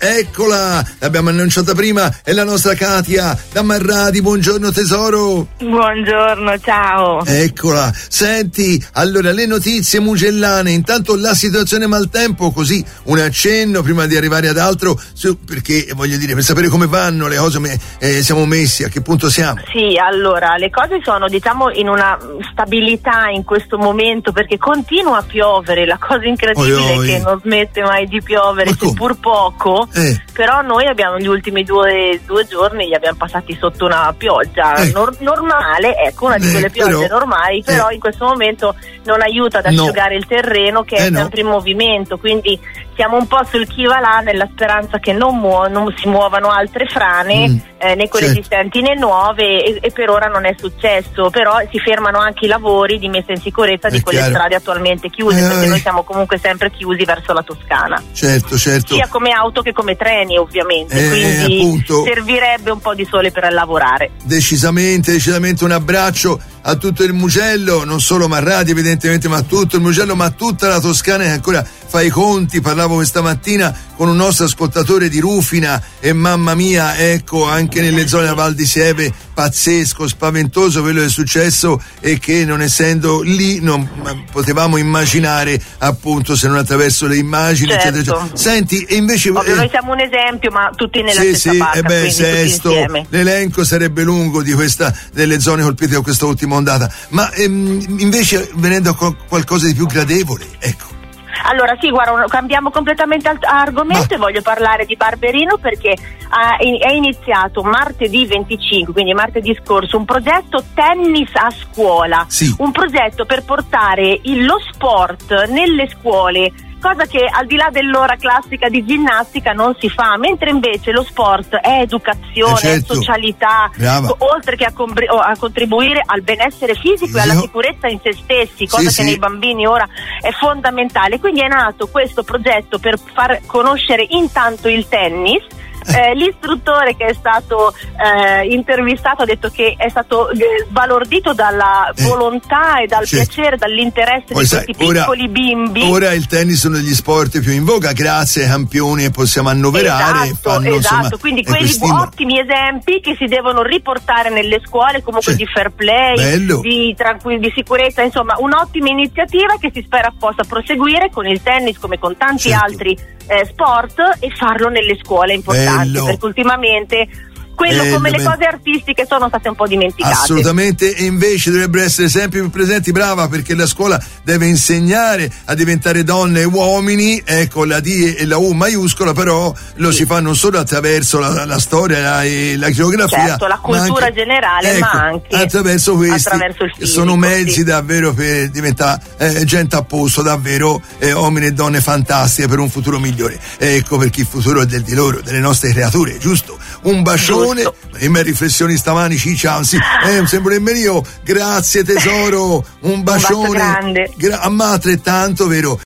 eccola, l'abbiamo annunciata prima, è la nostra Katia da Marradi. Buongiorno tesoro. Buongiorno, ciao. Eccola, senti, allora le notizie mugellane, intanto la situazione maltempo, così un accenno prima di arrivare ad altro, perché voglio dire, per sapere come vanno le cose, siamo messi, a che punto siamo? Sì, allora, le cose sono diciamo in una stabilità in questo momento, perché continua a piovere, la cosa incredibile è che non smette mai di piovere, seppur poco, però noi abbiamo gli ultimi due giorni li abbiamo passati sotto una pioggia normale, ecco, una di quelle piogge normali, però in questo momento non aiuta ad asciugare il terreno che è sempre in movimento, quindi siamo un po' sul chi va là nella speranza che non si muovano altre frane, né quelle esistenti né nuove, e per ora non è successo, però si fermano anche i lavori di messa in sicurezza di quelle strade attualmente chiuse, perché noi siamo comunque sempre chiusi verso la Toscana. Certo. Sia come auto che come treni ovviamente, quindi appunto servirebbe un po' di sole per lavorare. Decisamente un abbraccio a tutto il Mugello, non solo Marradi evidentemente, ma tutto il Mugello, ma tutta la Toscana che ancora fa i conti. Parlavo questa mattina con un nostro ascoltatore di Rufina e mamma mia, ecco, anche nelle zone della Val di Sieve, pazzesco, spaventoso quello che è successo, e che non essendo lì non potevamo immaginare, appunto, se non attraverso le immagini, eccetera, eccetera. Senti, e invece ovvio, noi siamo un esempio, ma tutti nella stessa barca, quindi Sesto, tutti insieme. L'elenco sarebbe lungo di delle zone colpite da questa ultima ondata, ma invece venendo a qualcosa di più gradevole, ecco. Allora sì, guarda, cambiamo completamente argomento e voglio parlare di Barberino, perché è iniziato martedì 25, quindi martedì scorso, un progetto tennis a scuola, un progetto per portare lo sport nelle scuole, cosa che al di là dell'ora classica di ginnastica non si fa, mentre invece lo sport è educazione, è socialità, oltre che a contribuire al benessere fisico e alla sicurezza in se stessi, cosa che nei bambini ora è fondamentale. Quindi è nato questo progetto per far conoscere intanto il tennis. L'istruttore che è stato intervistato ha detto che è stato sbalordito dalla volontà e dal piacere, dall'interesse di questi piccoli bimbi. Ora il tennis è uno degli sport più in voga, grazie ai campioni che possiamo annoverare. Esatto, quindi quegli ottimi esempi che si devono riportare nelle scuole, comunque di fair play, di sicurezza, insomma un'ottima iniziativa che si spera possa proseguire con il tennis come con tanti altri sport, e farlo nelle scuole è importante, perché ultimamente come le cose artistiche sono state un po' dimenticate. Assolutamente, e invece dovrebbero essere sempre più presenti, brava, perché la scuola deve insegnare a diventare donne e uomini, ecco, la D e la U maiuscola, però lo si fa non solo attraverso la storia e la geografia, la cultura anche, generale, ma anche attraverso questi, attraverso il fisico, sono mezzi davvero per diventare gente a posto, davvero uomini e donne fantastiche per un futuro migliore. Ecco, perché il futuro è di loro, delle nostre creature, giusto? Un bacione. Le mie riflessioni stamani, ciao, sembra nemmeno io. Grazie tesoro, un bacione. Grande. Ma altrettanto, vero?